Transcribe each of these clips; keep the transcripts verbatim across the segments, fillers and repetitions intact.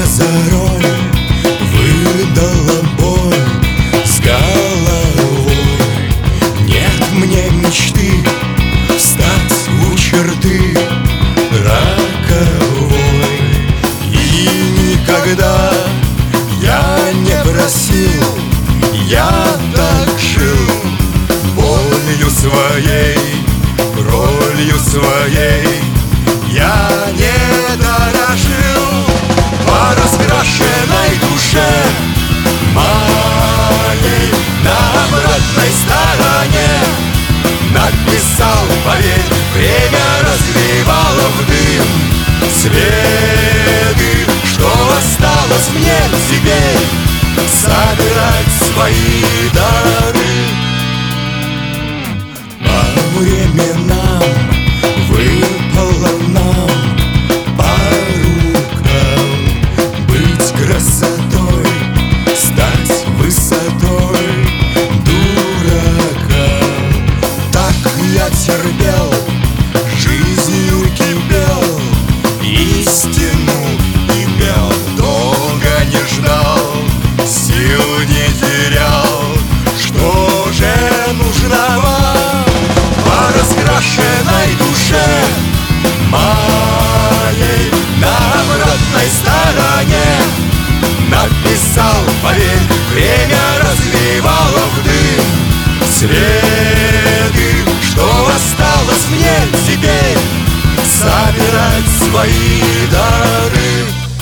за роль выдала боль с головой. Нет мне мечты встать у черты роковой. И никогда я не просил, я так жил болью своей, ролью своей. Я не дорожил по раскрашенной душе моей. На обратной стороне написал, поверь, время развивало в дым следы. Что осталось мне теперь? Собирать свои дары. По временам выпало нам по рукам быть красотой, стать высотой дурака. Так я терпел, жизнью кипел, истину имел, долго не ждал, сил не терял. Что же нужно вам по раскрашенной душе моей? На обратной стороне написал, поверь, время развивало в дым следы. Что осталось мне теперь? Собирать свои дары.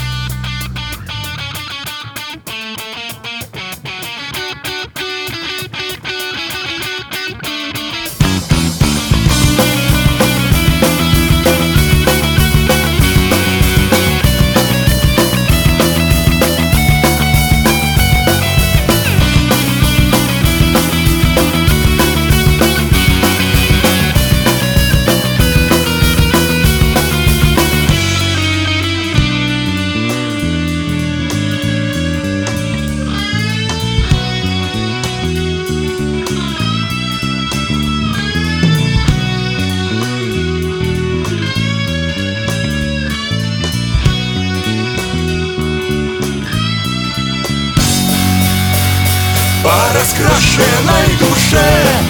По раскрашенной душе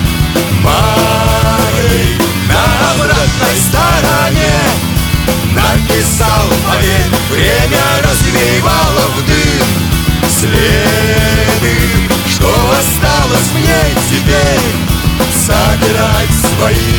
моей на обратной стороне написал, поверь, время развивало в дым следы. Что осталось мне теперь? Собирать свои